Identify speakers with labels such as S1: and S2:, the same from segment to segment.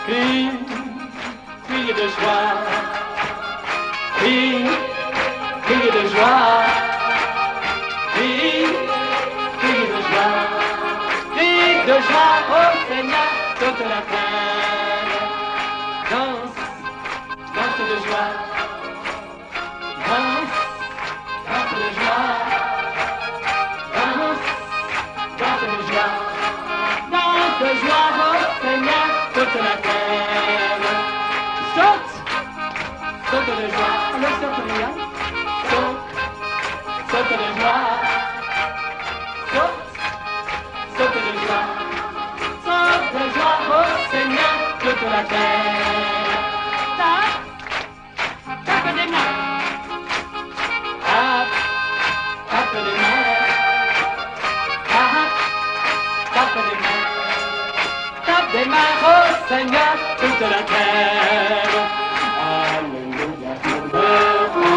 S1: Criez de joie, criez de joie, criez de joie, criez de joie au Seigneur toute la terre. Danse, danse de joie, danse, danse de joie, danse, danse de joie, danse de joie au Seigneur toute la terre. Saute, saute de joie, alors saute de joie, saute, saute de joie, saute, saute de joie, saute de joie au Seigneur toute la terre. Tape, tape des mains, tape, tape des mains, tape, tape des mains, tape des mains au Seigneur toute la terre. Alléluia pour le roi,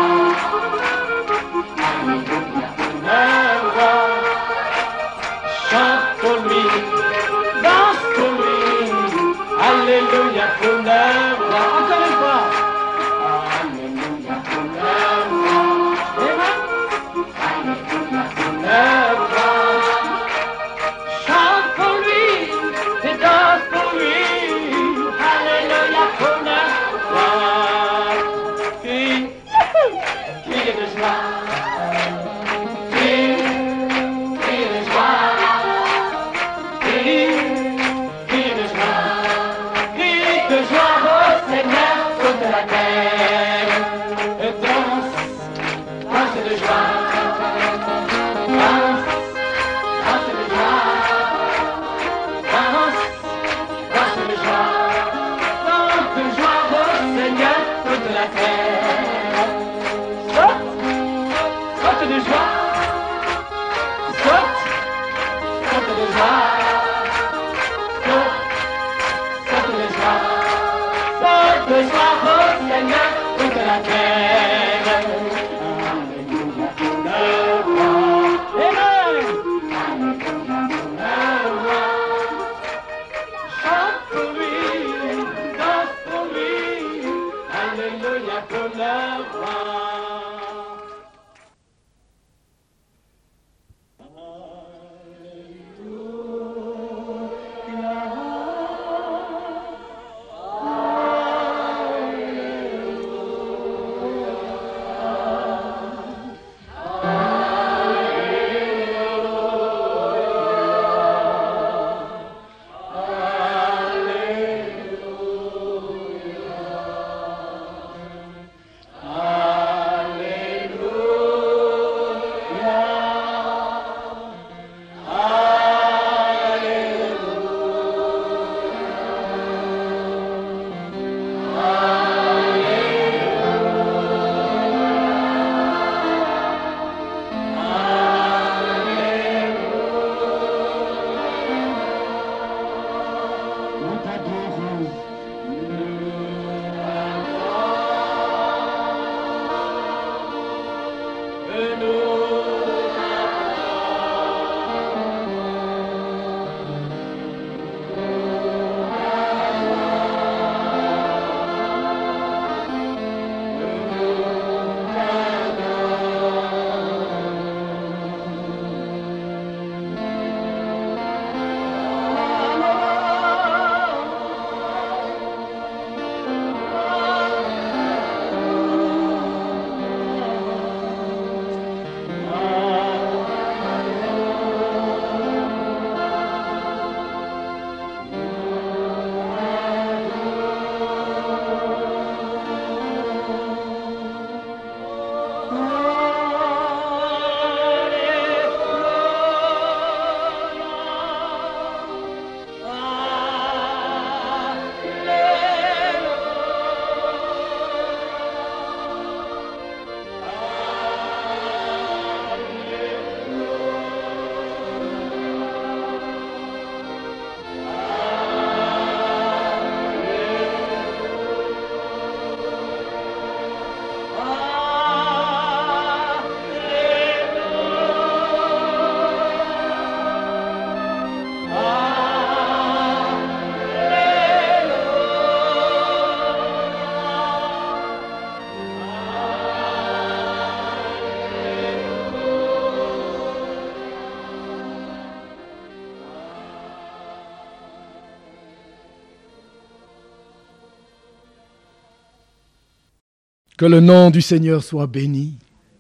S1: alléluia pour le roi. Chante pour lui, danse pour lui, alléluia pour le roi. Encore une fois, alléluia pour le roi. Et là, alléluia pour le roi. Chante pour lui et danse pour lui, alléluia pour le roi.
S2: Que le nom du Seigneur soit béni.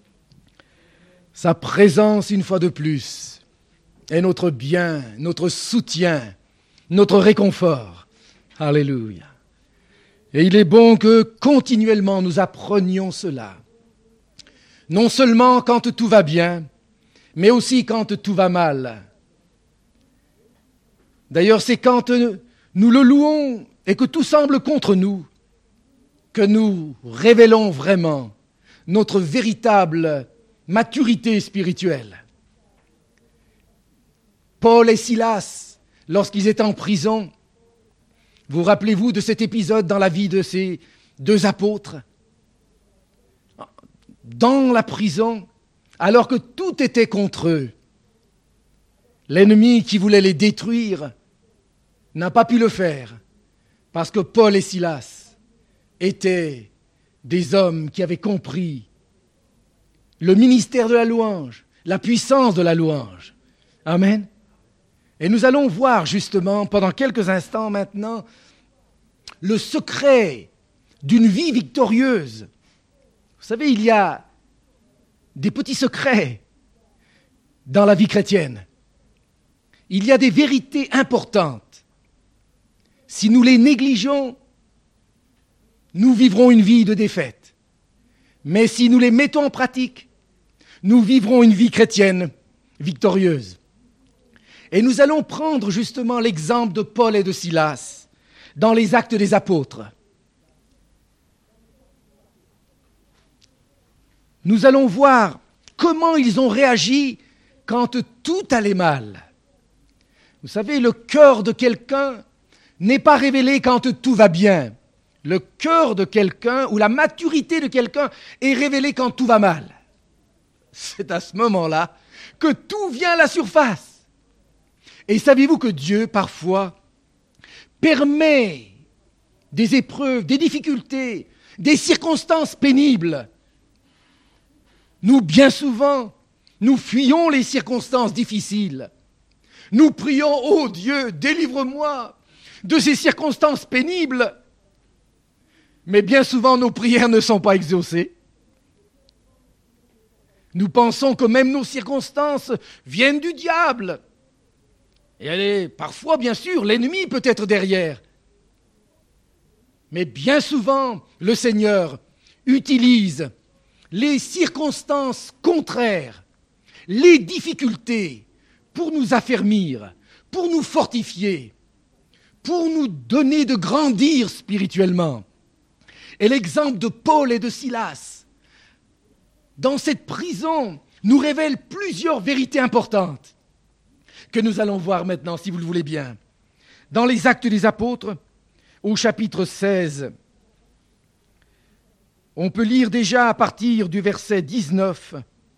S2: Sa présence, une fois de plus, est notre bien, notre soutien, notre réconfort. Alléluia. Et il est bon que continuellement nous apprenions cela. Non seulement quand tout va bien, mais aussi quand tout va mal. D'ailleurs, c'est quand nous le louons et que tout semble contre nous que nous révélons vraiment notre véritable maturité spirituelle. Paul et Silas, lorsqu'ils étaient en prison, vous rappelez-vous de cet épisode dans la vie de ces deux apôtres? Dans la prison, alors que tout était contre eux, l'ennemi qui voulait les détruire n'a pas pu le faire, parce que Paul et Silas étaient des hommes qui avaient compris le ministère de la louange, la puissance de la louange. Amen. Et nous allons voir justement, pendant quelques instants maintenant, le secret d'une vie victorieuse. Vous savez, il y a des petits secrets dans la vie chrétienne. Il y a des vérités importantes. Si nous les négligeons, nous vivrons une vie de défaite. Mais si nous les mettons en pratique, nous vivrons une vie chrétienne victorieuse. Et nous allons prendre justement l'exemple de Paul et de Silas dans les Actes des Apôtres. Nous allons voir comment ils ont réagi quand tout allait mal. Vous savez, le cœur de quelqu'un n'est pas révélé quand tout va bien. Le cœur de quelqu'un ou la maturité de quelqu'un est révélée quand tout va mal. C'est à ce moment-là que tout vient à la surface. Et savez-vous que Dieu, parfois, permet des épreuves, des difficultés, des circonstances pénibles. Nous, bien souvent, nous fuyons les circonstances difficiles. Nous prions, « Oh Dieu, délivre-moi de ces circonstances pénibles !» Mais bien souvent, nos prières ne sont pas exaucées. Nous pensons que même nos circonstances viennent du diable. Et parfois, bien sûr, l'ennemi peut être derrière. Mais bien souvent, le Seigneur utilise les circonstances contraires, les difficultés, pour nous affermir, pour nous fortifier, pour nous donner de grandir spirituellement. Et l'exemple de Paul et de Silas, dans cette prison, nous révèle plusieurs vérités importantes que nous allons voir maintenant, si vous le voulez bien. Dans les Actes des Apôtres, au chapitre 16, on peut lire déjà à partir du verset 19,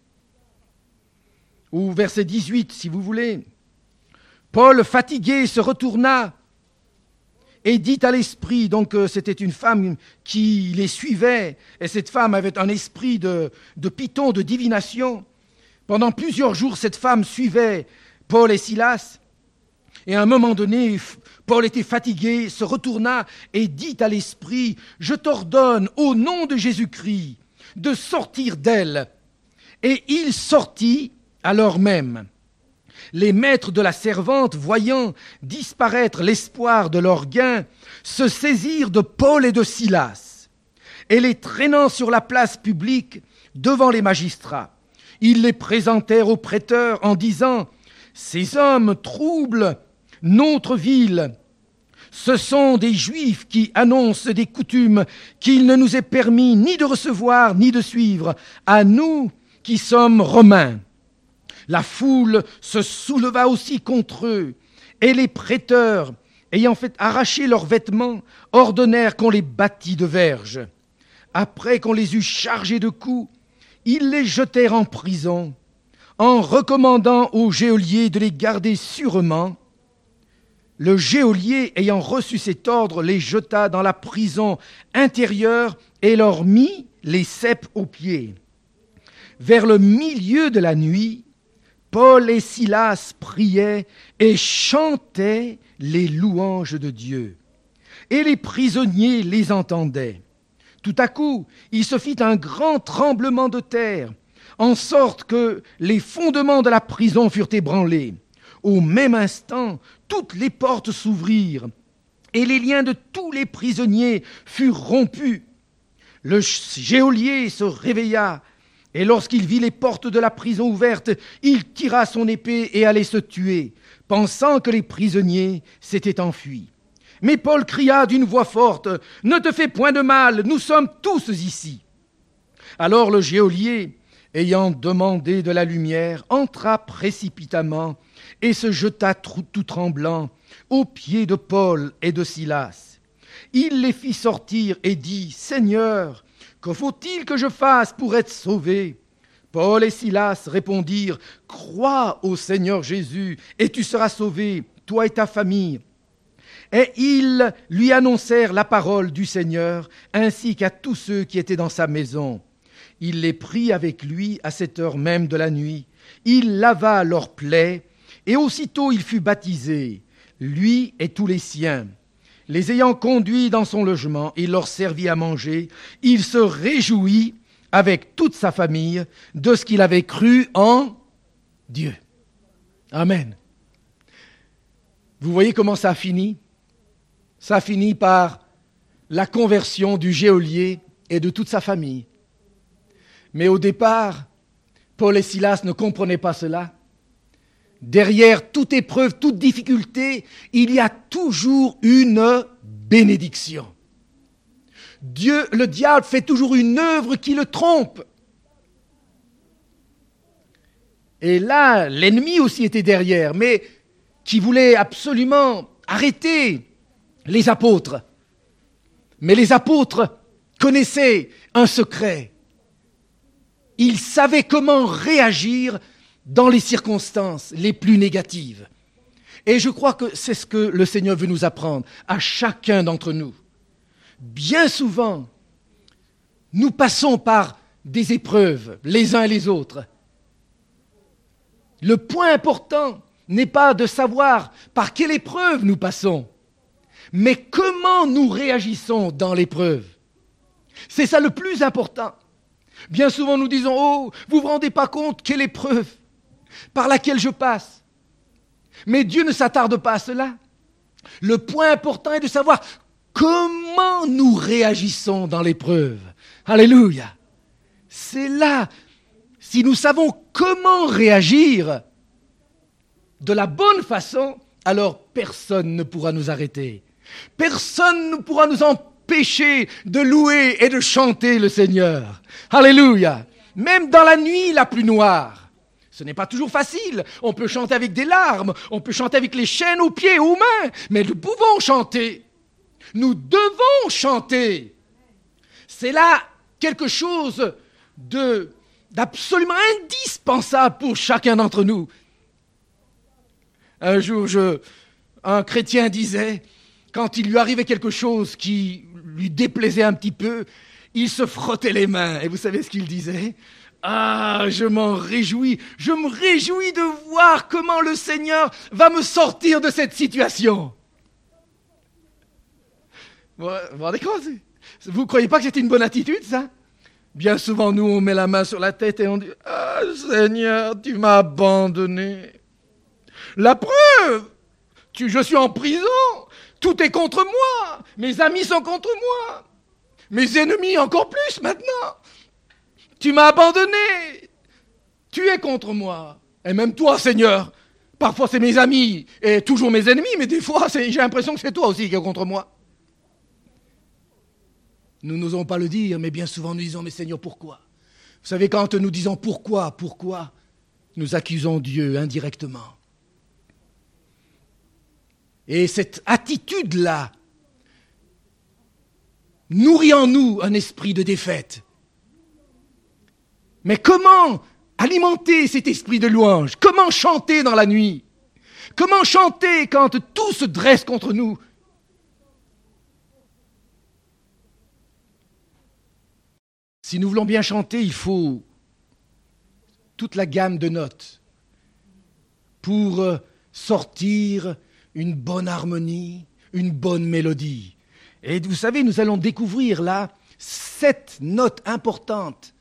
S2: ou verset 18, si vous voulez. Paul, fatigué, se retourna et dit à l'esprit, donc c'était une femme qui les suivait, et cette femme avait un esprit de python, de divination. Pendant plusieurs jours, cette femme suivait Paul et Silas, et à un moment donné, Paul était fatigué, se retourna et dit à l'esprit, « Je t'ordonne, au nom de Jésus-Christ, de sortir d'elle. » Et il sortit alors même. Les maîtres de la servante, voyant disparaître l'espoir de leur gain, se saisirent de Paul et de Silas, et les traînant sur la place publique devant les magistrats, ils les présentèrent aux prêteurs en disant « Ces hommes troublent notre ville. Ce sont des Juifs qui annoncent des coutumes qu'il ne nous est permis ni de recevoir ni de suivre, à nous qui sommes Romains. » La foule se souleva aussi contre eux, et les prêteurs, ayant fait arracher leurs vêtements, ordonnèrent qu'on les battît de verges. Après qu'on les eut chargés de coups, ils les jetèrent en prison, en recommandant au geôlier de les garder sûrement. Le geôlier, ayant reçu cet ordre, les jeta dans la prison intérieure et leur mit les ceps aux pieds. Vers le milieu de la nuit, Paul et Silas priaient et chantaient les louanges de Dieu. Et les prisonniers les entendaient. Tout à coup, il se fit un grand tremblement de terre, en sorte que les fondements de la prison furent ébranlés. Au même instant, toutes les portes s'ouvrirent, et les liens de tous les prisonniers furent rompus. Le geôlier se réveilla, et lorsqu'il vit les portes de la prison ouvertes, il tira son épée et allait se tuer, pensant que les prisonniers s'étaient enfuis. Mais Paul cria d'une voix forte, « Ne te fais point de mal, nous sommes tous ici. » Alors le geôlier, ayant demandé de la lumière, entra précipitamment et se jeta tout tremblant aux pieds de Paul et de Silas. Il les fit sortir et dit, « Seigneur, que faut-il que je fasse pour être sauvé ?» Paul et Silas répondirent, « Crois au Seigneur Jésus et tu seras sauvé, toi et ta famille. » Et ils lui annoncèrent la parole du Seigneur, ainsi qu'à tous ceux qui étaient dans sa maison. Il les prit avec lui à cette heure même de la nuit. Il lava leurs plaies, et aussitôt il fut baptisé, lui et tous les siens. Les ayant conduits dans son logement, il leur servit à manger. Il se réjouit avec toute sa famille de ce qu'il avait cru en Dieu. Amen. Vous voyez comment ça a fini ? Ça finit par la conversion du geôlier et de toute sa famille. Mais au départ, Paul et Silas ne comprenaient pas cela. Derrière toute épreuve, toute difficulté, il y a toujours une bénédiction. Dieu, le diable, fait toujours une œuvre qui le trompe. Et là, l'ennemi aussi était derrière, mais qui voulait absolument arrêter les apôtres. Mais les apôtres connaissaient un secret. Ils savaient comment réagir dans les circonstances les plus négatives. Et je crois que c'est ce que le Seigneur veut nous apprendre, à chacun d'entre nous. Bien souvent, nous passons par des épreuves, les uns et les autres. Le point important n'est pas de savoir par quelle épreuve nous passons, mais comment nous réagissons dans l'épreuve. C'est ça le plus important. Bien souvent nous disons, « Oh, vous ne vous rendez pas compte quelle épreuve par laquelle je passe. » Mais Dieu ne s'attarde pas à cela. Le point important est de savoir comment nous réagissons dans l'épreuve. Alléluia. C'est là, si nous savons comment réagir de la bonne façon, alors personne ne pourra nous arrêter. Personne ne pourra nous empêcher de louer et de chanter le Seigneur. Alléluia. Même dans la nuit la plus noire. Ce n'est pas toujours facile. On peut chanter avec des larmes, on peut chanter avec les chaînes aux pieds, aux mains, mais nous pouvons chanter. Nous devons chanter. C'est là quelque chose d'absolument indispensable pour chacun d'entre nous. Un jour, un chrétien disait, quand il lui arrivait quelque chose qui lui déplaisait un petit peu, il se frottait les mains. Et vous savez ce qu'il disait ? Ah, je m'en réjouis. Je me réjouis de voir comment le Seigneur va me sortir de cette situation. Vous vous rendez compte ? Vous ne croyez pas que c'est une bonne attitude, ça ? Bien souvent, nous, on met la main sur la tête et on dit « Ah, Seigneur, tu m'as abandonné. La preuve, je suis en prison. Tout est contre moi. Mes amis sont contre moi. Mes ennemis encore plus maintenant. Tu m'as abandonné. Tu es contre moi. Et même toi, Seigneur. Parfois, c'est mes amis et toujours mes ennemis, mais des fois, j'ai l'impression que c'est toi aussi qui es contre moi. » Nous n'osons pas le dire, mais bien souvent nous disons, mais Seigneur, pourquoi ? Vous savez, quand nous disons pourquoi, nous accusons Dieu indirectement. Et cette attitude-là nourrit en nous un esprit de défaite. Mais comment alimenter cet esprit de louange ? Comment chanter dans la nuit ? Comment chanter quand tout se dresse contre nous ? Si nous voulons bien chanter, il faut toute la gamme de notes pour sortir une bonne harmonie, une bonne mélodie. Et vous savez, nous allons découvrir là cette note importante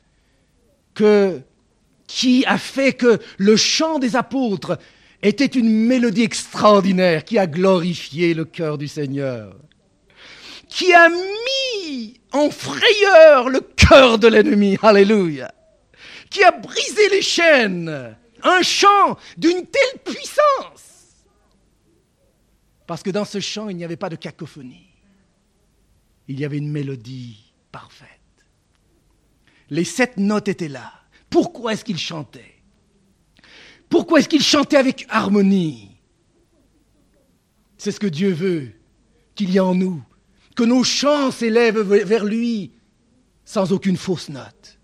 S2: qui a fait que le chant des apôtres était une mélodie extraordinaire qui a glorifié le cœur du Seigneur, qui a mis en frayeur le cœur de l'ennemi, alléluia, qui a brisé les chaînes, un chant d'une telle puissance. Parce que dans ce chant, il n'y avait pas de cacophonie. Il y avait une mélodie parfaite. Les 7 notes étaient là. Pourquoi est-ce qu'ils chantaient? Pourquoi est-ce qu'ils chantaient avec harmonie? C'est ce que Dieu veut qu'il y ait en nous, que nos chants s'élèvent vers lui sans aucune fausse note.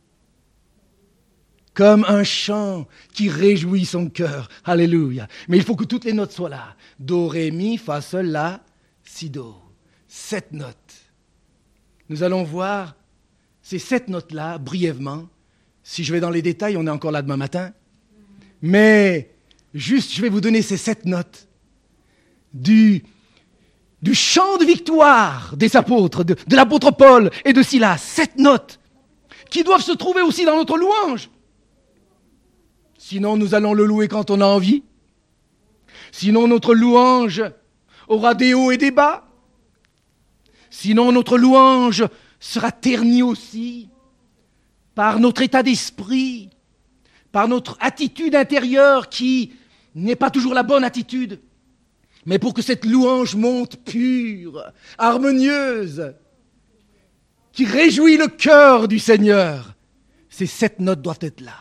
S2: Comme un chant qui réjouit son cœur. Alléluia. Mais il faut que toutes les notes soient là. Do, ré, mi, fa, sol, la, si, do. 7 notes. Nous allons voir ces 7 notes-là brièvement. Si je vais dans les détails, on est encore là demain matin. Mais juste, je vais vous donner ces 7 notes du chant de victoire des apôtres, de l'apôtre Paul et de Silas. 7 notes qui doivent se trouver aussi dans notre louange. Sinon, nous allons le louer quand on a envie. Sinon, notre louange aura des hauts et des bas. Sinon, notre louange sera ternie aussi par notre état d'esprit, par notre attitude intérieure qui n'est pas toujours la bonne attitude. Mais pour que cette louange monte pure, harmonieuse, qui réjouit le cœur du Seigneur, ces 7 notes doivent être là.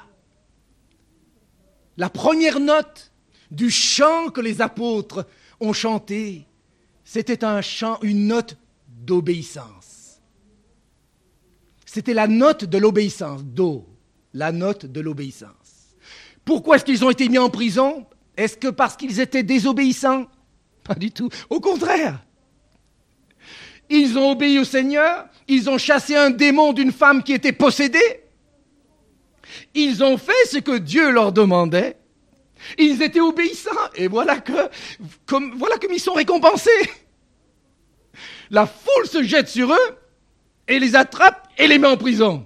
S2: La première note du chant que les apôtres ont chanté, c'était un chant, une note d'obéissance. C'était la note de l'obéissance, do, la note de l'obéissance. Pourquoi est-ce qu'ils ont été mis en prison? Est-ce que parce qu'ils étaient désobéissants? Pas du tout. Au contraire. Ils ont obéi au Seigneur, ils ont chassé un démon d'une femme qui était possédée. Ils ont fait ce que Dieu leur demandait. Ils étaient obéissants. Et voilà comme ils sont récompensés. La foule se jette sur eux et les attrape et les met en prison.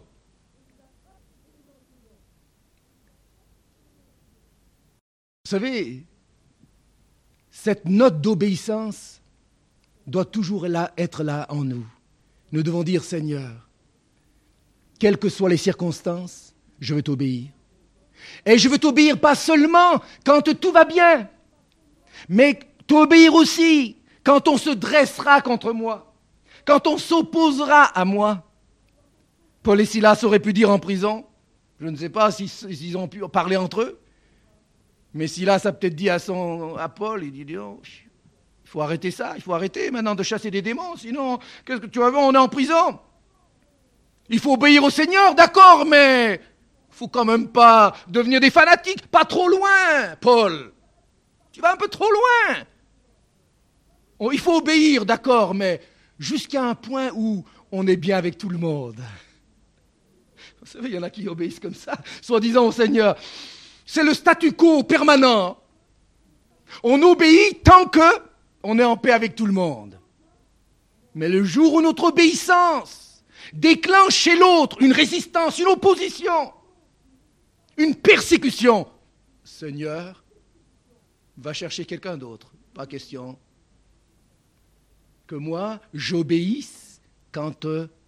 S2: Vous savez, cette note d'obéissance doit toujours être là en nous. Nous devons dire, Seigneur, quelles que soient les circonstances, je veux t'obéir. Et je veux t'obéir pas seulement quand tout va bien, mais t'obéir aussi quand on se dressera contre moi, quand on s'opposera à moi. Paul et Silas auraient pu dire en prison, je ne sais pas s'ils ont pu parler entre eux, mais Silas a peut-être dit à Paul, il dit, oh, il faut arrêter ça, il faut arrêter maintenant de chasser des démons, sinon, qu'est-ce que tu vas voir, on est en prison. Il faut obéir au Seigneur, d'accord, mais il faut quand même pas devenir des fanatiques, pas trop loin, Paul. Tu vas un peu trop loin. Il faut obéir, d'accord, mais jusqu'à un point où on est bien avec tout le monde. Vous savez, il y en a qui obéissent comme ça, soi-disant au Seigneur. C'est le statu quo permanent. On obéit tant qu'on est en paix avec tout le monde. Mais le jour où notre obéissance déclenche chez l'autre une résistance, une opposition, une persécution, Seigneur, va chercher quelqu'un d'autre. Pas question que moi, j'obéisse quand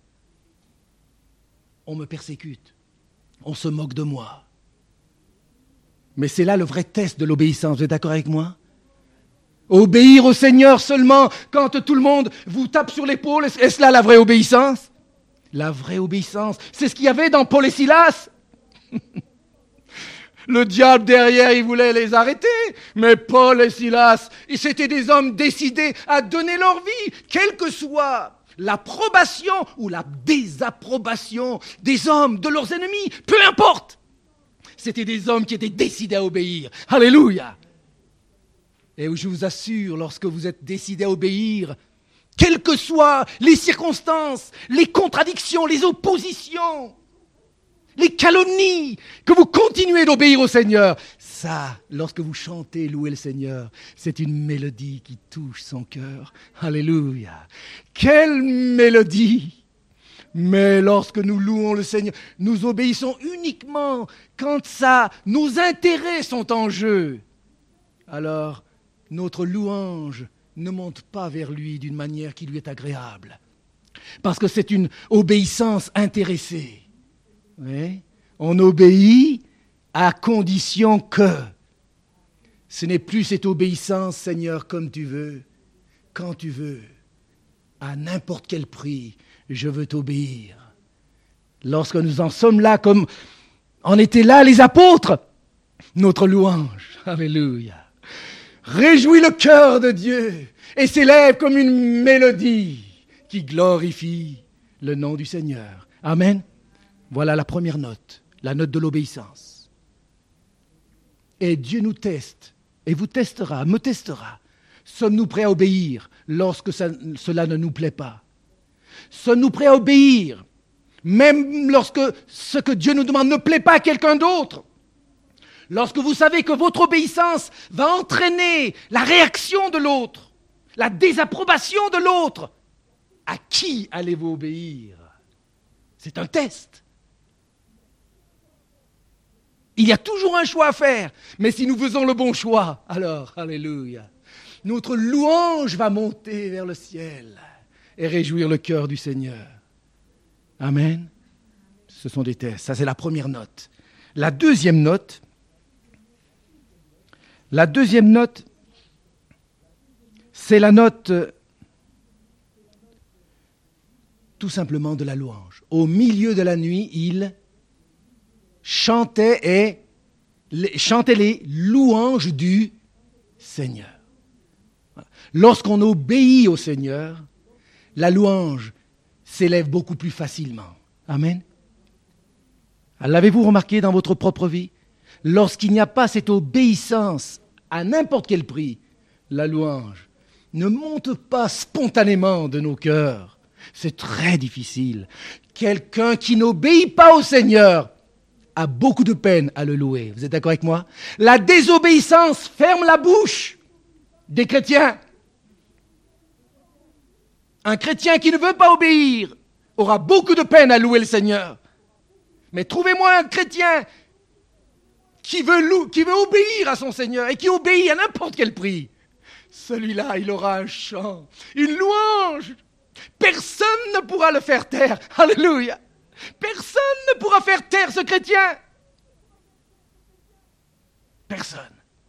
S2: on me persécute. On se moque de moi. Mais c'est là le vrai test de l'obéissance. Vous êtes d'accord avec moi? Obéir au Seigneur seulement quand tout le monde vous tape sur l'épaule, est-ce là la vraie obéissance? La vraie obéissance, c'est ce qu'il y avait dans Paul et Silas. Le diable derrière, il voulait les arrêter. Mais Paul et Silas, c'étaient des hommes décidés à donner leur vie, quelle que soit l'approbation ou la désapprobation des hommes, de leurs ennemis, peu importe. C'était des hommes qui étaient décidés à obéir. Alléluia. Et je vous assure, lorsque vous êtes décidés à obéir, quelles que soient les circonstances, les contradictions, les oppositions, les calomnies, que vous continuez d'obéir au Seigneur. Ça, lorsque vous chantez, louez le Seigneur, c'est une mélodie qui touche son cœur. Alléluia. Quelle mélodie! Mais lorsque nous louons le Seigneur, nous obéissons uniquement quand nos intérêts sont en jeu. Alors, notre louange ne monte pas vers lui d'une manière qui lui est agréable. Parce que c'est une obéissance intéressée. Oui? On obéit à condition que ce n'est plus cette obéissance, Seigneur, comme tu veux, quand tu veux, à n'importe quel prix, je veux t'obéir. Lorsque nous en sommes là, comme en étaient là les apôtres, notre louange, alléluia, réjouit le cœur de Dieu et s'élève comme une mélodie qui glorifie le nom du Seigneur. Amen. Voilà la première note, la note de l'obéissance. Et Dieu nous teste, et vous testera, me testera. Sommes-nous prêts à obéir lorsque cela ne nous plaît pas? Sommes-nous prêts à obéir même lorsque ce que Dieu nous demande ne plaît pas à quelqu'un d'autre? Lorsque vous savez que votre obéissance va entraîner la réaction de l'autre, la désapprobation de l'autre, à qui allez-vous obéir? C'est un test. Il y a toujours un choix à faire, mais si nous faisons le bon choix, alors, alléluia, notre louange va monter vers le ciel et réjouir le cœur du Seigneur. Amen. Ce sont des tests. Ça, c'est la première note. La deuxième note, c'est la note tout simplement de la louange. Au milieu de la nuit, il chantait les louanges du Seigneur. Lorsqu'on obéit au Seigneur, la louange s'élève beaucoup plus facilement. Amen. L'avez-vous remarqué dans votre propre vie? Lorsqu'il n'y a pas cette obéissance à n'importe quel prix, la louange ne monte pas spontanément de nos cœurs. C'est très difficile. Quelqu'un qui n'obéit pas au Seigneur a beaucoup de peine à le louer. Vous êtes d'accord avec moi? La désobéissance ferme la bouche des chrétiens. Un chrétien qui ne veut pas obéir aura beaucoup de peine à louer le Seigneur. Mais trouvez-moi un chrétien qui veut obéir à son Seigneur et qui obéit à n'importe quel prix. Celui-là, il aura un chant, une louange. Personne ne pourra le faire taire. Alléluia. Personne ne pourra faire taire ce chrétien. Personne.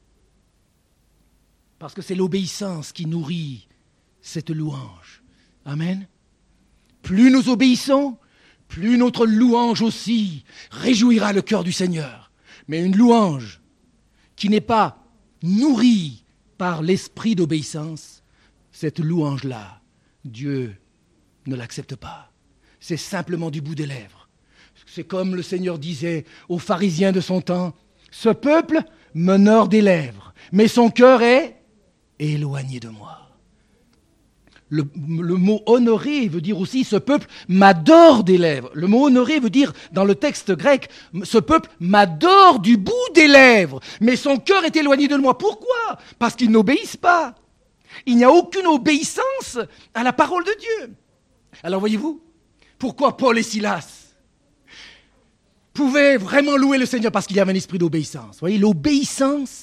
S2: Parce que c'est l'obéissance qui nourrit cette louange. Amen. Plus nous obéissons, plus notre louange aussi réjouira le cœur du Seigneur. Mais une louange qui n'est pas nourrie par l'esprit d'obéissance, cette louange-là, Dieu ne l'accepte pas. C'est simplement du bout des lèvres. C'est comme le Seigneur disait aux pharisiens de son temps, « Ce peuple m'honore des lèvres, mais son cœur est éloigné de moi. » Le mot « honorer » veut dire aussi « ce peuple m'adore des lèvres ». Le mot « honorer » veut dire, dans le texte grec, « ce peuple m'adore du bout des lèvres, mais son cœur est éloigné de moi ». Pourquoi? Parce qu'ils n'obéissent pas. Il n'y a aucune obéissance à la parole de Dieu. Alors voyez-vous, pourquoi Paul et Silas pouvaient vraiment louer le Seigneur? Parce qu'il y avait un esprit d'obéissance. Vous voyez, l'obéissance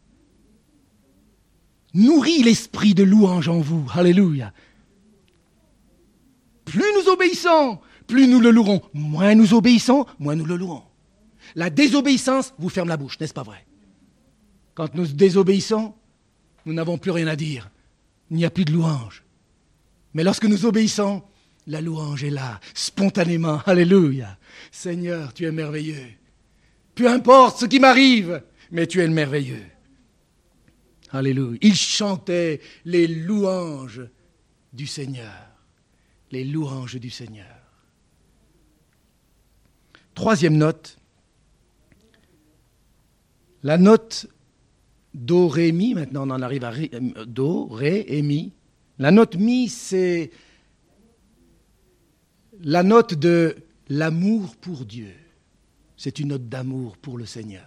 S2: nourrit l'esprit de louange en vous. Alléluia. Plus nous obéissons, plus nous le louerons. Moins nous obéissons, moins nous le louerons. La désobéissance vous ferme la bouche, n'est-ce pas vrai? Quand nous désobéissons, nous n'avons plus rien à dire. Il n'y a plus de louange. Mais lorsque nous obéissons, la louange est là, spontanément. Alléluia. Seigneur, tu es merveilleux. Peu importe ce qui m'arrive, mais tu es le merveilleux. Alléluia. Il chantait les louanges du Seigneur. Les louanges du Seigneur. Troisième note. La note Do, Ré, Mi. Maintenant, on en arrive à Do, Ré et Mi. La note Mi, c'est la note de l'amour pour Dieu. C'est une note d'amour pour le Seigneur.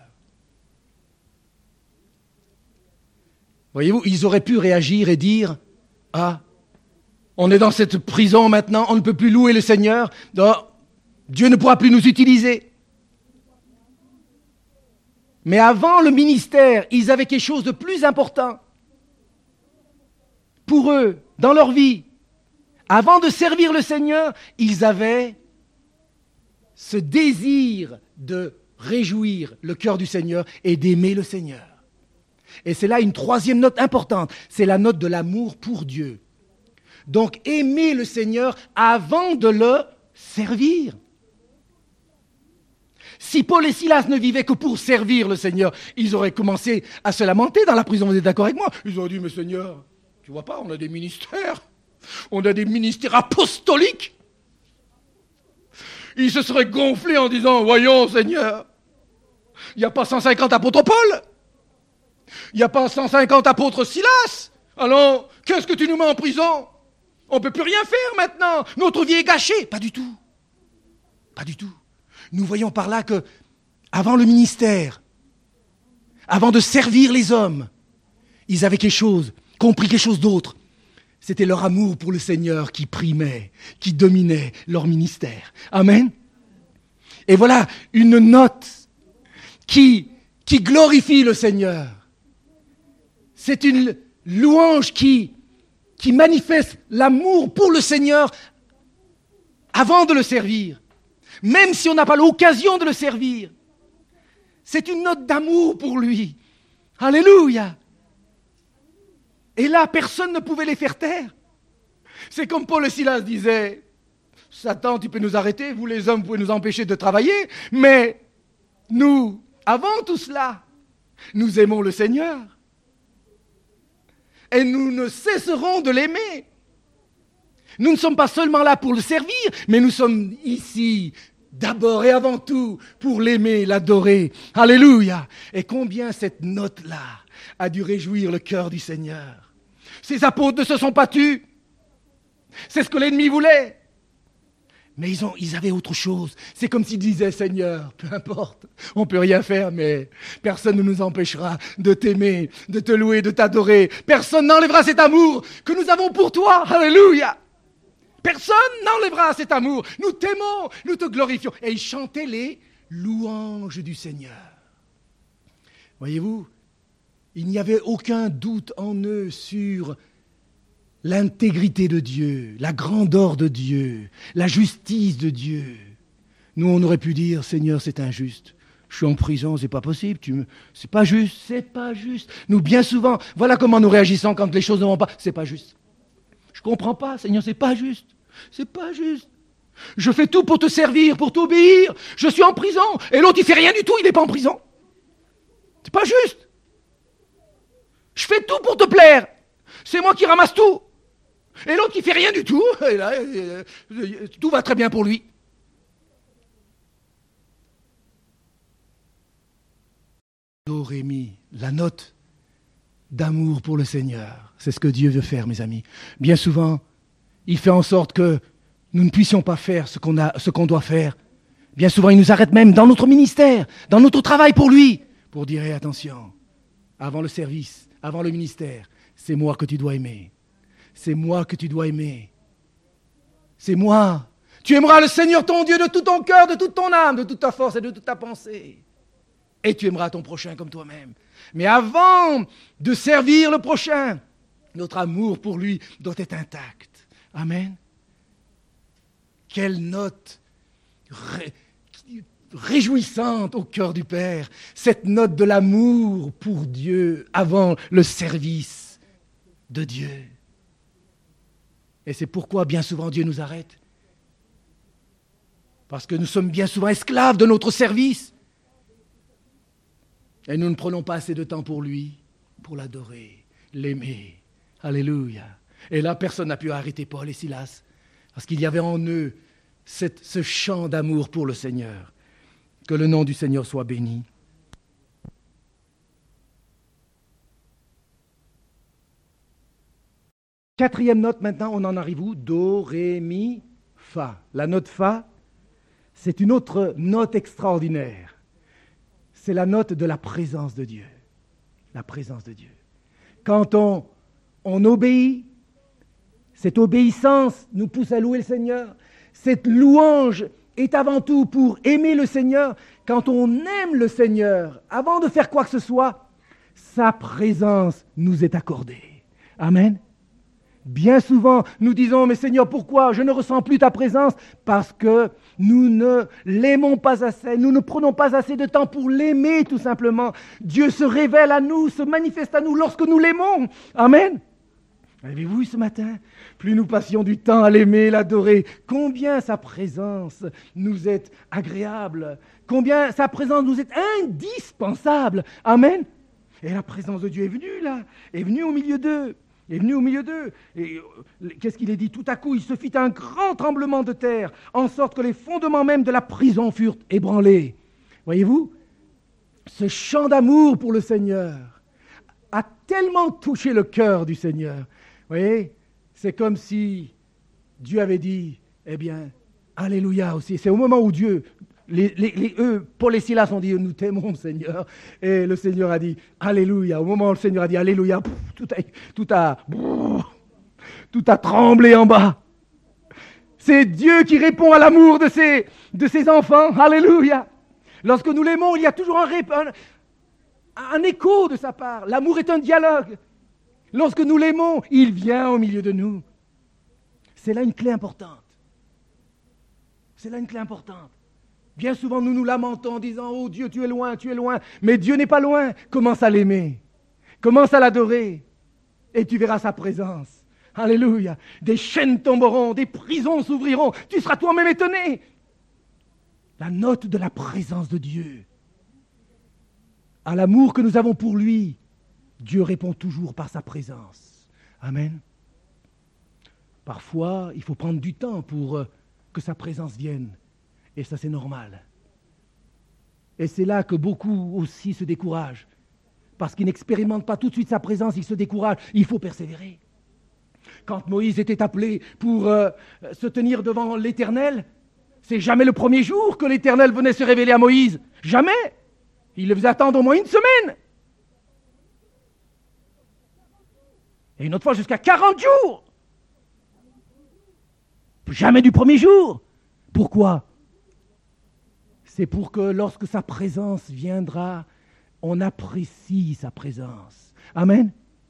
S2: Voyez-vous, ils auraient pu réagir et dire « Ah, On est dans cette prison maintenant, on ne peut plus louer le Seigneur. Donc, Dieu ne pourra plus nous utiliser. Mais avant le ministère, ils avaient quelque chose de plus important pour eux, dans leur vie. Avant de servir le Seigneur, ils avaient ce désir de réjouir le cœur du Seigneur et d'aimer le Seigneur. Et c'est là une troisième note importante, c'est la note de l'amour pour Dieu. Donc aimer le Seigneur avant de le servir. Si Paul et Silas ne vivaient que pour servir le Seigneur, ils auraient commencé à se lamenter dans la prison, vous êtes d'accord avec moi? Ils auraient dit, mais Seigneur, tu vois pas, on a des ministères apostoliques. Ils se seraient gonflés en disant, voyons Seigneur, il n'y a pas 150 apôtres Paul, il n'y a pas 150 apôtres Silas, alors qu'est-ce que tu nous mets en prison? On ne peut plus rien faire maintenant, notre vie est gâchée. Pas du tout, pas du tout. Nous voyons par là que, avant le ministère, avant de servir les hommes, ils avaient compris quelque chose d'autre. C'était leur amour pour le Seigneur qui primait, qui dominait leur ministère. Amen. Et voilà une note qui glorifie le Seigneur. C'est une louange qui manifeste l'amour pour le Seigneur avant de le servir. Même si on n'a pas l'occasion de le servir. C'est une note d'amour pour lui. Alléluia. Et là, personne ne pouvait les faire taire. C'est comme Paul et Silas disaient, Satan, tu peux nous arrêter, vous les hommes, vous pouvez nous empêcher de travailler, mais nous, avant tout cela, nous aimons le Seigneur. Et nous ne cesserons de l'aimer. Nous ne sommes pas seulement là pour le servir, mais nous sommes ici d'abord et avant tout pour l'aimer, l'adorer. Alléluia. Et combien cette note-là a dû réjouir le cœur du Seigneur. Ces apôtres ne se sont pas tus. C'est ce que l'ennemi voulait. Mais ils avaient autre chose. C'est comme s'ils disaient, Seigneur, peu importe, on ne peut rien faire, mais personne ne nous empêchera de t'aimer, de te louer, de t'adorer. Personne n'enlèvera cet amour que nous avons pour toi. Alléluia. Personne n'enlèvera cet amour. Nous t'aimons, nous te glorifions. Et ils chantaient les louanges du Seigneur. Voyez-vous, il n'y avait aucun doute en eux sur l'intégrité de Dieu, la grandeur de Dieu, la justice de Dieu. Nous, on aurait pu dire, Seigneur, c'est injuste. Je suis en prison, c'est pas possible. C'est pas juste, c'est pas juste. Nous, bien souvent, voilà comment nous réagissons quand les choses ne vont pas. C'est pas juste. Je comprends pas, Seigneur, c'est pas juste. C'est pas juste. Je fais tout pour te servir, pour t'obéir. Je suis en prison. Et l'autre, il fait rien du tout, il n'est pas en prison. C'est pas juste. Je fais tout pour te plaire. C'est moi qui ramasse tout. Et l'autre qui fait rien du tout. Et là, tout va très bien pour lui. Do, ré, mi, la note d'amour pour le Seigneur. C'est ce que Dieu veut faire, mes amis. Bien souvent, il fait en sorte que nous ne puissions pas faire ce qu'on doit faire. Bien souvent, il nous arrête même dans notre ministère, dans notre travail pour lui, pour dire, attention, avant le service, avant le ministère, c'est moi que tu dois aimer. C'est moi que tu dois aimer. C'est moi. Tu aimeras le Seigneur ton Dieu de tout ton cœur, de toute ton âme, de toute ta force et de toute ta pensée. Et tu aimeras ton prochain comme toi-même. Mais avant de servir le prochain, notre amour pour lui doit être intact. Amen. Quelle note réjouissante au cœur du Père, cette note de l'amour pour Dieu avant le service de Dieu. Et c'est pourquoi bien souvent Dieu nous arrête. Parce que nous sommes bien souvent esclaves de notre service. Et nous ne prenons pas assez de temps pour lui, pour l'adorer, l'aimer. Alléluia. Et là, personne n'a pu arrêter Paul et Silas, parce qu'il y avait en eux ce chant d'amour pour le Seigneur. Que le nom du Seigneur soit béni. Quatrième note maintenant, on en arrive où? Do, ré, mi, fa. La note fa, c'est une autre note extraordinaire. C'est la note de la présence de Dieu. La présence de Dieu. Quand on obéit, Cette obéissance nous pousse à louer le Seigneur. Cette louange est avant tout pour aimer le Seigneur. Quand on aime le Seigneur, avant de faire quoi que ce soit, sa présence nous est accordée. Amen. Bien souvent, nous disons, mais Seigneur, pourquoi je ne ressens plus ta présence? Parce que nous ne l'aimons pas assez, nous ne prenons pas assez de temps pour l'aimer tout simplement. Dieu se révèle à nous, se manifeste à nous lorsque nous l'aimons. Amen. Avez-vous vu ce matin? Plus nous passions du temps à l'aimer, l'adorer, combien sa présence nous est agréable, combien sa présence nous est indispensable. Amen. Et la présence de Dieu est venue là, est venue au milieu d'eux. Est venu au milieu d'eux. Et qu'est-ce qu'il est dit? Tout à coup, il se fit un grand tremblement de terre, en sorte que les fondements même de la prison furent ébranlés. Voyez-vous, ce chant d'amour pour le Seigneur a tellement touché le cœur du Seigneur. Vous voyez, c'est comme si Dieu avait dit, eh bien, alléluia aussi. C'est au moment où Dieu... Paul et Silas ont dit, nous t'aimons Seigneur, et le Seigneur a dit, alléluia. Au moment où le Seigneur a dit, alléluia, tout a tremblé en bas. C'est Dieu qui répond à l'amour de ses enfants, alléluia. Lorsque nous l'aimons, il y a toujours un écho de sa part. L'amour est un dialogue. Lorsque nous l'aimons, il vient au milieu de nous. C'est là une clé importante. C'est là une clé importante. Bien souvent, nous nous lamentons en disant « Oh Dieu, tu es loin, tu es loin ». Mais Dieu n'est pas loin. Commence à l'aimer. Commence à l'adorer. Et tu verras sa présence. Alléluia. Des chaînes tomberont, des prisons s'ouvriront. Tu seras toi-même étonné. La note de la présence de Dieu. À l'amour que nous avons pour lui, Dieu répond toujours par sa présence. Amen. Parfois, il faut prendre du temps pour que sa présence vienne. Et ça, c'est normal. Et c'est là que beaucoup aussi se découragent. Parce qu'ils n'expérimentent pas tout de suite sa présence, ils se découragent. Il faut persévérer. Quand Moïse était appelé pour se tenir devant l'Éternel, c'est jamais le premier jour que l'Éternel venait se révéler à Moïse. Jamais. Il le faisait attendre au moins une semaine. Et une autre fois jusqu'à 40 jours. Jamais du premier jour. Pourquoi ? C'est pour que lorsque sa présence viendra, on apprécie sa présence. Amen.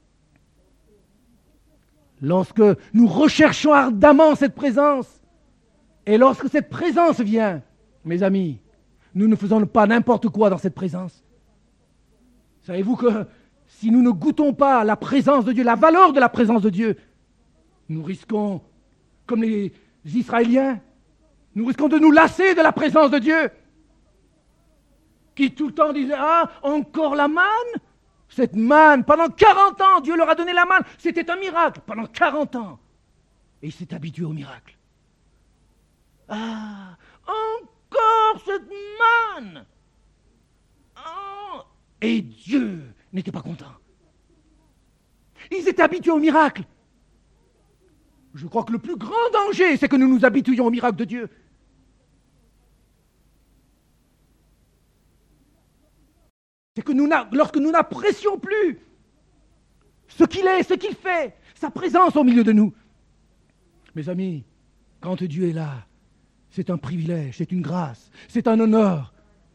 S2: Lorsque nous recherchons ardemment cette présence, et lorsque cette présence vient, mes amis, nous ne faisons pas n'importe quoi dans cette présence. Savez-vous que si nous ne goûtons pas la présence de Dieu, la valeur de la présence de Dieu, nous risquons, comme les Israéliens, nous risquons de nous lasser de la présence de Dieu. Qui tout le temps disaient, ah, encore la manne? Cette manne, pendant 40 ans, Dieu leur a donné la manne. C'était un miracle, pendant 40 ans. Et il s'est habitué au miracle. Ah, encore cette manne! Oh. Et Dieu n'était pas content. Ils étaient habitués au miracle. Je crois que le plus grand danger, c'est que nous nous habituions au miracle de Dieu. C'est que lorsque nous n'apprécions plus ce qu'il est, ce qu'il fait, sa présence au milieu de nous. Mes amis, quand Dieu est là, c'est un privilège, c'est une grâce, c'est un honneur.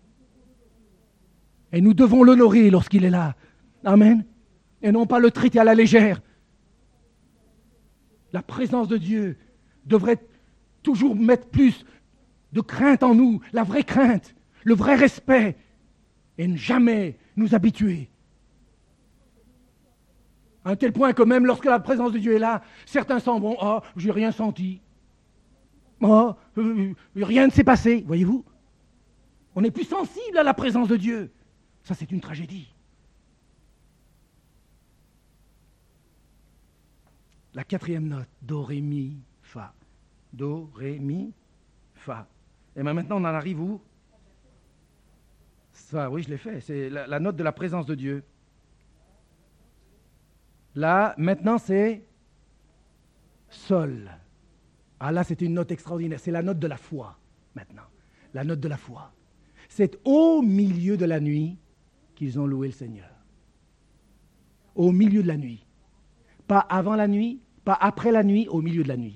S2: Et nous devons l'honorer lorsqu'il est là. Amen. Et non pas le traiter à la légère. La présence de Dieu devrait toujours mettre plus de crainte en nous, la vraie crainte, le vrai respect. Et ne jamais nous habituer. À un tel point que même lorsque la présence de Dieu est là, certains s'en vont, « Ah, j'ai rien senti. Ah, rien ne s'est passé. » Voyez-vous? On est plus sensible à la présence de Dieu. Ça, c'est une tragédie. La quatrième note, Do, Ré, Mi, Fa. Do, Ré, Mi, Fa. Et maintenant, on en arrive où? Ça, oui, je l'ai fait. C'est la note de la présence de Dieu. Là, maintenant, c'est Sol. Ah là, c'est une note extraordinaire. C'est la note de la foi, maintenant. La note de la foi. C'est au milieu de la nuit qu'ils ont loué le Seigneur. Au milieu de la nuit. Pas avant la nuit, Pas après la nuit, au milieu de la nuit.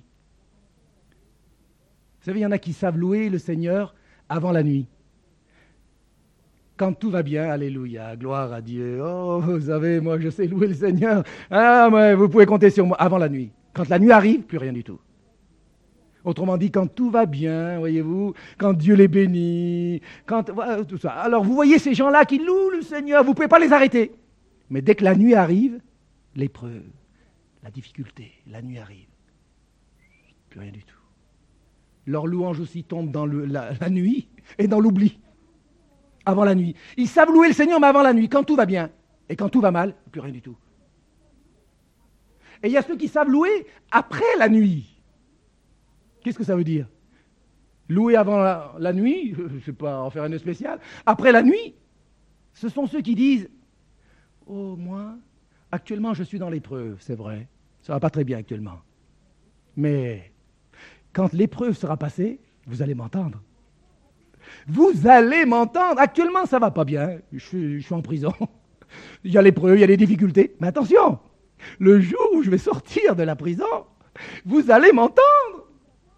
S2: Vous savez, il y en a qui savent louer le Seigneur avant la nuit. Quand tout va bien, alléluia, gloire à Dieu. Oh, vous savez, moi je sais louer le Seigneur. Ah, mais vous pouvez compter sur moi avant la nuit. Quand la nuit arrive, plus rien du tout. Autrement dit, quand tout va bien, voyez-vous, quand Dieu les bénit, quand voilà, tout ça. Alors vous voyez ces gens-là qui louent le Seigneur, vous ne pouvez pas les arrêter. Mais dès que la nuit arrive, l'épreuve, la difficulté, la nuit arrive. Plus rien du tout. Leur louange aussi tombe dans la nuit et dans l'oubli. Avant la nuit. Ils savent louer le Seigneur, mais avant la nuit, quand tout va bien. Et quand tout va mal, plus rien du tout. Et il y a ceux qui savent louer après la nuit. Qu'est-ce que ça veut dire? Louer avant la nuit, je ne sais pas en faire un spécial. Après la nuit, ce sont ceux qui disent « Oh, moi, actuellement, je suis dans l'épreuve, c'est vrai. Ça ne va pas très bien actuellement. Mais quand l'épreuve sera passée, vous allez m'entendre. Vous allez m'entendre. Actuellement, ça ne va pas bien. Je suis en prison. Il y a l'épreuve, il y a des difficultés. Mais attention, le jour où je vais sortir de la prison, vous allez m'entendre.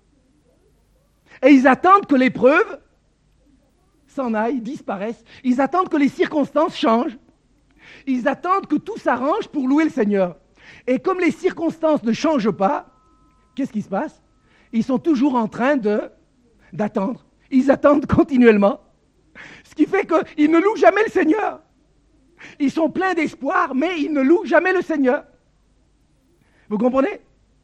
S2: Et ils attendent que l'épreuve s'en aille, disparaisse. Ils attendent que les circonstances changent. Ils attendent que tout s'arrange pour louer le Seigneur. Et comme les circonstances ne changent pas, qu'est-ce qui se passe? Ils sont toujours en train d'attendre. Ils attendent continuellement. Ce qui fait qu'ils ne louent jamais le Seigneur. Ils sont pleins d'espoir, mais ils ne louent jamais le Seigneur. Vous comprenez?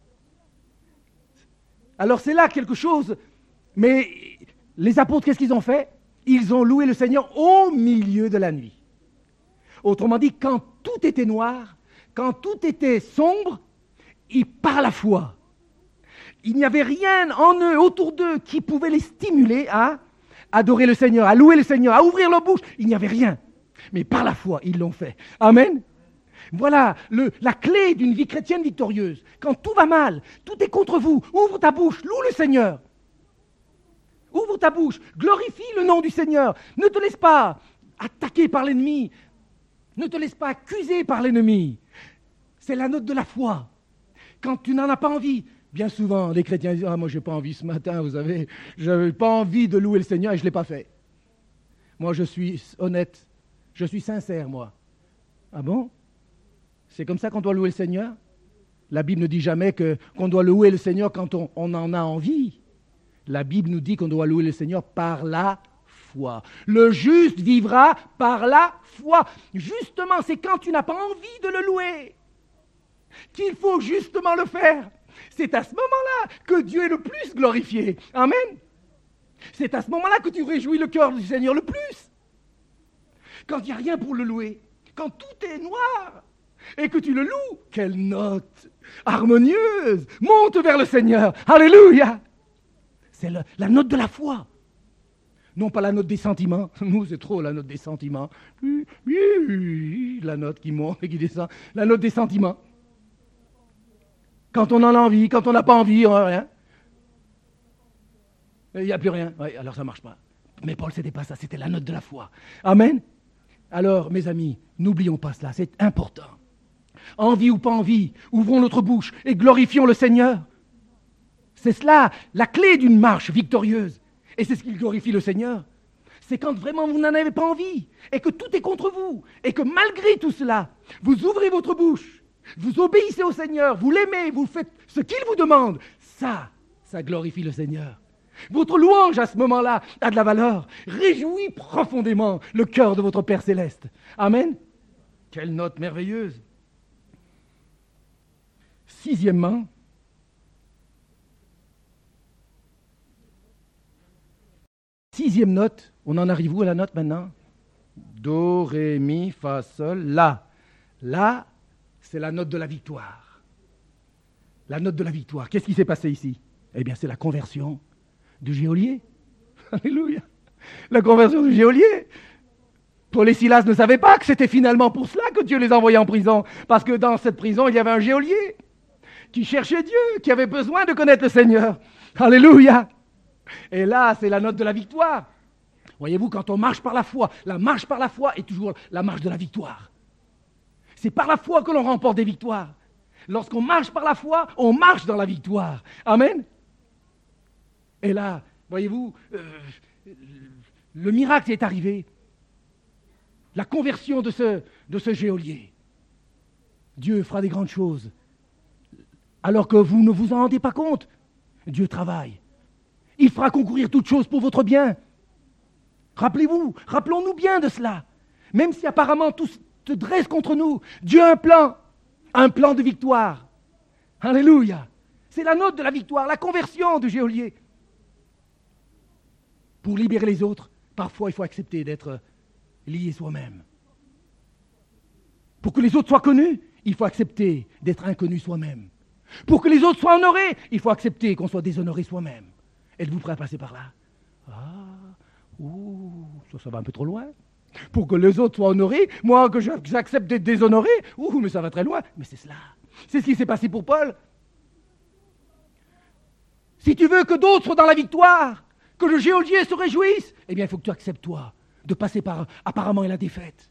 S2: Alors c'est là quelque chose. Mais les apôtres, qu'est-ce qu'ils ont fait? Ils ont loué le Seigneur au milieu de la nuit. Autrement dit, quand tout était noir, quand tout était sombre, par la foi, il n'y avait rien en eux, autour d'eux, qui pouvait les stimuler à adorer le Seigneur, à louer le Seigneur, à ouvrir leur bouche. Il n'y avait rien. Mais par la foi, ils l'ont fait. Amen. Voilà la clé d'une vie chrétienne victorieuse. Quand tout va mal, tout est contre vous, ouvre ta bouche, loue le Seigneur. Ouvre ta bouche, glorifie le nom du Seigneur. Ne te laisse pas attaquer par l'ennemi. Ne te laisse pas accuser par l'ennemi. C'est la note de la foi. Quand tu n'en as pas envie, bien souvent, les chrétiens disent « Ah, moi, je n'ai pas envie ce matin, vous savez, je n'avais pas envie de louer le Seigneur et je ne l'ai pas fait. » Moi, je suis honnête, je suis sincère, moi. Ah bon? C'est comme ça qu'on doit louer le Seigneur? La Bible ne dit jamais qu'on doit louer le Seigneur quand on en a envie. La Bible nous dit qu'on doit louer le Seigneur par la foi. Le juste vivra par la foi. Justement, c'est quand tu n'as pas envie de le louer qu'il faut justement le faire. C'est à ce moment-là que Dieu est le plus glorifié. Amen. C'est à ce moment-là que tu réjouis le cœur du Seigneur le plus. Quand il n'y a rien pour le louer, quand tout est noir et que tu le loues, quelle note harmonieuse monte vers le Seigneur. Alléluia. C'est la note de la foi. Non pas la note des sentiments. Nous, c'est trop la note des sentiments. La note qui monte et qui descend. La note des sentiments. Quand on en a envie, quand on n'a pas envie, on n'a rien. Il n'y a plus rien. Oui, alors ça ne marche pas. Mais Paul, ce n'était pas ça, c'était la note de la foi. Amen. Alors, mes amis, n'oublions pas cela, c'est important. Envie ou pas envie, ouvrons notre bouche et glorifions le Seigneur. C'est cela, la clé d'une marche victorieuse. Et c'est ce qui glorifie le Seigneur. C'est quand vraiment vous n'en avez pas envie et que tout est contre vous et que malgré tout cela, vous ouvrez votre bouche, vous obéissez au Seigneur, vous l'aimez, vous faites ce qu'il vous demande. Ça glorifie le Seigneur. Votre louange à ce moment-là a de la valeur. Réjouit profondément le cœur de votre Père Céleste. Amen. Quelle note merveilleuse. Sixièmement, sixième note, on en arrive où à la note maintenant? Do, ré, mi, fa, sol, la. La, c'est la note de la victoire. La note de la victoire. Qu'est-ce qui s'est passé ici? Eh bien, c'est la conversion du geôlier. Alléluia. La conversion du geôlier. Paul et Silas ne savaient pas que c'était finalement pour cela que Dieu les envoyait en prison. Parce que dans cette prison, il y avait un geôlier qui cherchait Dieu, qui avait besoin de connaître le Seigneur. Alléluia. Et là, c'est la note de la victoire. Voyez-vous, quand on marche par la foi, la marche par la foi est toujours la marche de la victoire. C'est par la foi que l'on remporte des victoires. Lorsqu'on marche par la foi, on marche dans la victoire. Amen. Et là, voyez-vous, le miracle est arrivé. La conversion de ce geôlier. Dieu fera des grandes choses. Alors que vous ne vous en rendez pas compte, Dieu travaille. Il fera concourir toutes choses pour votre bien. Rappelons-nous bien de cela. Même si apparemment tout se dresse contre nous, Dieu a un plan de victoire. Alléluia. C'est la note de la victoire, la conversion du geôlier. Pour libérer les autres, parfois il faut accepter d'être lié soi-même. Pour que les autres soient connus, il faut accepter d'être inconnu soi-même. Pour que les autres soient honorés, il faut accepter qu'on soit déshonoré soi-même. Êtes-vous prêt à passer par là? Ça va un peu trop loin. Pour que les autres soient honorés, moi que j'accepte d'être déshonoré, mais ça va très loin. Mais c'est cela. C'est ce qui s'est passé pour Paul. Si tu veux que d'autres soient dans la victoire, que le geôlier se réjouisse, eh bien il faut que tu acceptes toi de passer par apparemment la défaite.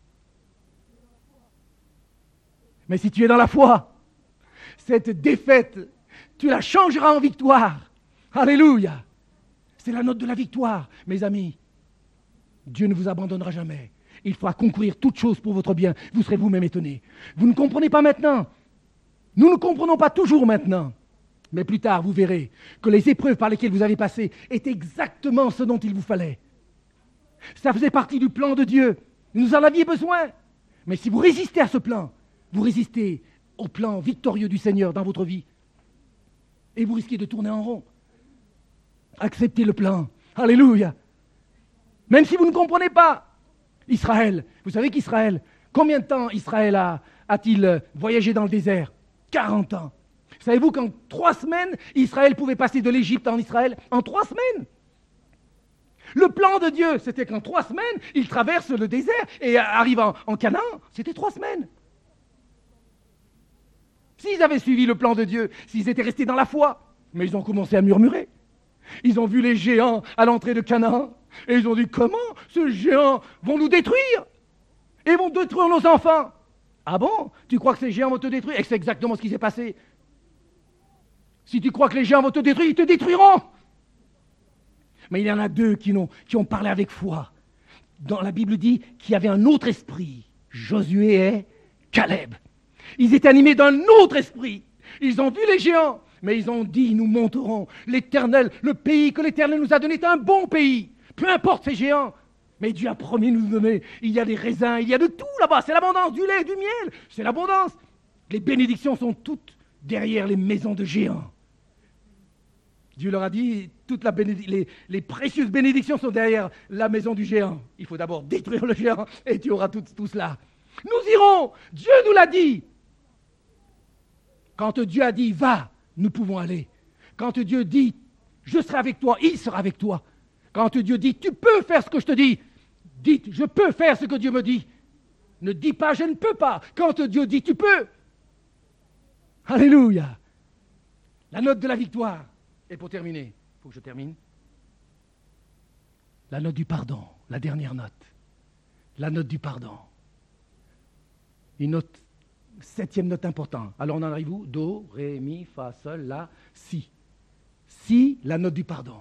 S2: Mais si tu es dans la foi, cette défaite, tu la changeras en victoire. Alléluia. C'est la note de la victoire, mes amis. Dieu ne vous abandonnera jamais. Il fera concourir toutes choses pour votre bien. Vous serez vous-même étonnés. Vous ne comprenez pas maintenant. Nous ne comprenons pas toujours maintenant. Mais plus tard, vous verrez que les épreuves par lesquelles vous avez passé étaient exactement ce dont il vous fallait. Ça faisait partie du plan de Dieu. Vous en aviez besoin. Mais si vous résistez à ce plan, vous résistez au plan victorieux du Seigneur dans votre vie. Et vous risquez de tourner en rond. Acceptez le plan. Alléluia. Même si vous ne comprenez pas. Israël, vous savez qu'Israël, combien de temps Israël a-t-il voyagé dans le désert? 40 ans. Savez-vous qu'en 3 semaines, Israël pouvait passer de l'Égypte en Israël? En 3 semaines. Le plan de Dieu, c'était qu'en 3 semaines, il traverse le désert et arrive en Canaan. C'était 3 semaines. S'ils avaient suivi le plan de Dieu, s'ils étaient restés dans la foi, mais ils ont commencé à murmurer. Ils ont vu les géants à l'entrée de Canaan et ils ont dit, comment ces géants vont nous détruire et vont détruire nos enfants? Ah bon? Tu crois que ces géants vont te détruire? Et c'est exactement ce qui s'est passé. Si tu crois que les géants vont te détruire, ils te détruiront. Mais il y en a 2 qui ont parlé avec foi. Dans la Bible dit qu'il y avait un autre esprit, Josué et Caleb. Ils étaient animés d'un autre esprit. Ils ont vu les géants, mais ils ont dit, nous monterons l'Éternel, le pays que l'Éternel nous a donné est un bon pays. Peu importe ces géants. Mais Dieu a promis de nous donner. Il y a des raisins, il y a de tout là-bas. C'est l'abondance, du lait, du miel. C'est l'abondance. Les bénédictions sont toutes derrière les maisons de géants. Dieu leur a dit, les précieuses bénédictions sont derrière la maison du géant. Il faut d'abord détruire le géant et tu auras tout cela. Nous irons. Dieu nous l'a dit. Quand Dieu a dit, va, nous pouvons aller. Quand Dieu dit, je serai avec toi, il sera avec toi. Quand Dieu dit, tu peux faire ce que je te dis, dites, je peux faire ce que Dieu me dit. Ne dis pas, je ne peux pas. Quand Dieu dit, tu peux. Alléluia. La note de la victoire. Et pour terminer, il faut que je termine. La note du pardon, la dernière note. La note du pardon. Une note, 7e note importante. Alors on en arrive où? Do, ré, mi, fa, sol, la, si. Si, la note du pardon.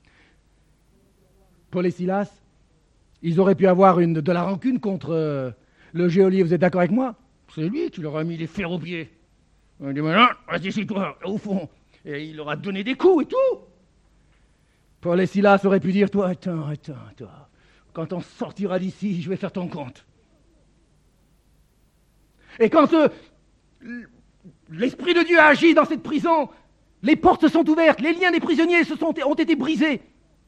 S2: Paul et Silas, ils auraient pu avoir de la rancune contre le geôlier. Vous êtes d'accord avec moi? C'est lui qui leur a mis les fers aux pieds. Il a dit maintenant, reste ici toi, au fond. Et il leur a donné des coups et tout. Paul et Silas auraient pu dire, toi, attends. Quand on sortira d'ici, je vais faire ton compte. Et quand l'Esprit de Dieu a agi dans cette prison, les portes se sont ouvertes, les liens des prisonniers ont été brisés.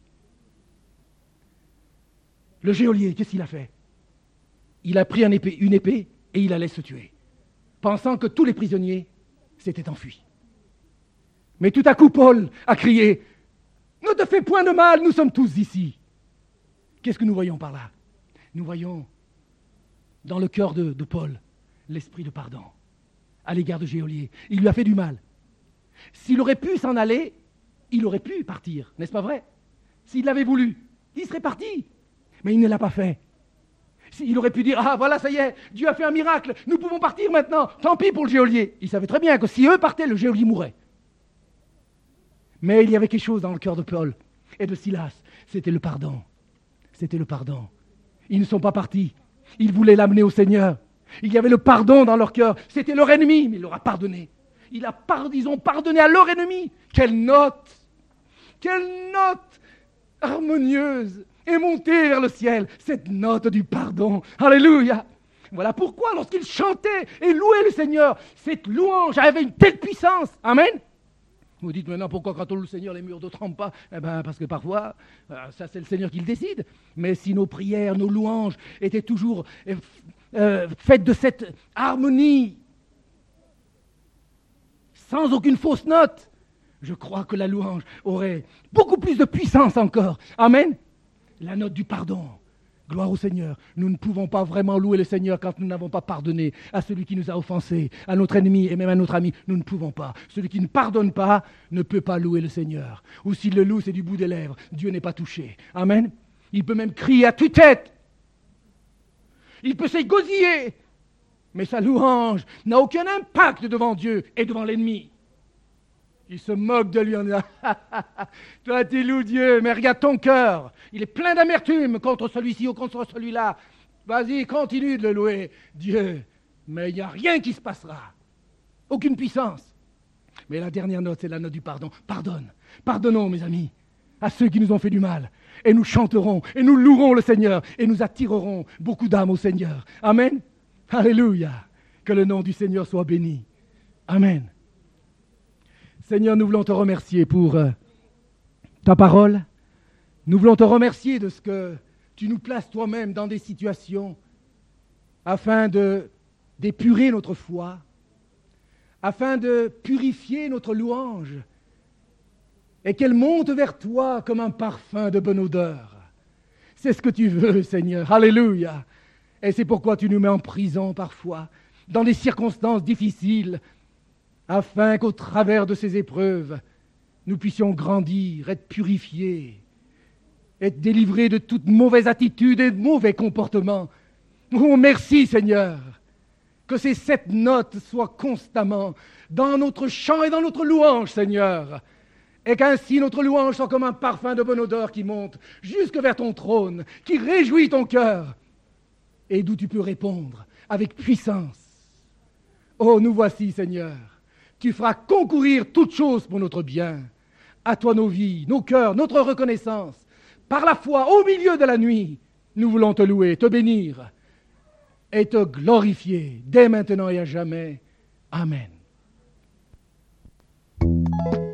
S2: Le geôlier, qu'est-ce qu'il a fait? Il a pris une épée et il allait se tuer, pensant que tous les prisonniers s'étaient enfuis. Mais tout à coup, Paul a crié, « Ne te fais point de mal, nous sommes tous ici. » Qu'est-ce que nous voyons par là? Nous voyons dans le cœur de Paul l'esprit de pardon à l'égard de geôlier. Il lui a fait du mal. S'il aurait pu s'en aller, il aurait pu partir, n'est-ce pas vrai? S'il l'avait voulu, il serait parti. Mais il ne l'a pas fait. Il aurait pu dire, ah voilà, ça y est, Dieu a fait un miracle, nous pouvons partir maintenant, tant pis pour le geôlier. Il savait très bien que si eux partaient, le geôlier mourrait. Mais il y avait quelque chose dans le cœur de Paul et de Silas, c'était le pardon. C'était le pardon. Ils ne sont pas partis, ils voulaient l'amener au Seigneur. Il y avait le pardon dans leur cœur, c'était leur ennemi, mais il leur a pardonné. Ils ont pardonné à leur ennemi. Quelle note harmonieuse et montée vers le ciel, cette note du pardon. Alléluia. Voilà pourquoi lorsqu'ils chantaient et louaient le Seigneur, cette louange avait une telle puissance. Amen. Vous dites maintenant pourquoi quand on loue le Seigneur les murs ne tremblent pas? Eh bien parce que parfois, ça c'est le Seigneur qui le décide. Mais si nos prières, nos louanges étaient toujours faites de cette harmonie, sans aucune fausse note, je crois que la louange aurait beaucoup plus de puissance encore. Amen. La note du pardon. Gloire au Seigneur. Nous ne pouvons pas vraiment louer le Seigneur quand nous n'avons pas pardonné à celui qui nous a offensés, à notre ennemi et même à notre ami. Nous ne pouvons pas. Celui qui ne pardonne pas ne peut pas louer le Seigneur. Ou s'il le loue, c'est du bout des lèvres. Dieu n'est pas touché. Amen. Il peut même crier à tue-tête. Il peut s'égosiller. Mais sa louange n'a aucun impact devant Dieu et devant l'ennemi. Il se moque de lui en disant « Toi, tu loues Dieu, mais regarde ton cœur. Il est plein d'amertume contre celui-ci ou contre celui-là. Vas-y, continue de le louer, Dieu. Mais il n'y a rien qui se passera. Aucune puissance. » Mais la dernière note, c'est la note du pardon. Pardonne. Pardonnons, mes amis, à ceux qui nous ont fait du mal. Et nous chanterons, et nous louerons le Seigneur, et nous attirerons beaucoup d'âmes au Seigneur. Amen. Alléluia. Que le nom du Seigneur soit béni. Amen. Seigneur, nous voulons te remercier pour ta parole. Nous voulons te remercier de ce que tu nous places toi-même dans des situations afin d'épurer notre foi, afin de purifier notre louange et qu'elle monte vers toi comme un parfum de bonne odeur. C'est ce que tu veux, Seigneur. Alléluia. Et c'est pourquoi tu nous mets en prison parfois, dans des circonstances difficiles, afin qu'au travers de ces épreuves, nous puissions grandir, être purifiés, être délivrés de toute mauvaise attitude et de mauvais comportements. Oh, merci Seigneur, que ces 7 notes soient constamment dans notre chant et dans notre louange, Seigneur, et qu'ainsi notre louange soit comme un parfum de bonne odeur qui monte jusque vers ton trône, qui réjouit ton cœur, et d'où tu peux répondre avec puissance. Oh, nous voici, Seigneur. Tu feras concourir toutes choses pour notre bien. À toi nos vies, nos cœurs, notre reconnaissance. Par la foi, au milieu de la nuit, nous voulons te louer, te bénir et te glorifier dès maintenant et à jamais. Amen.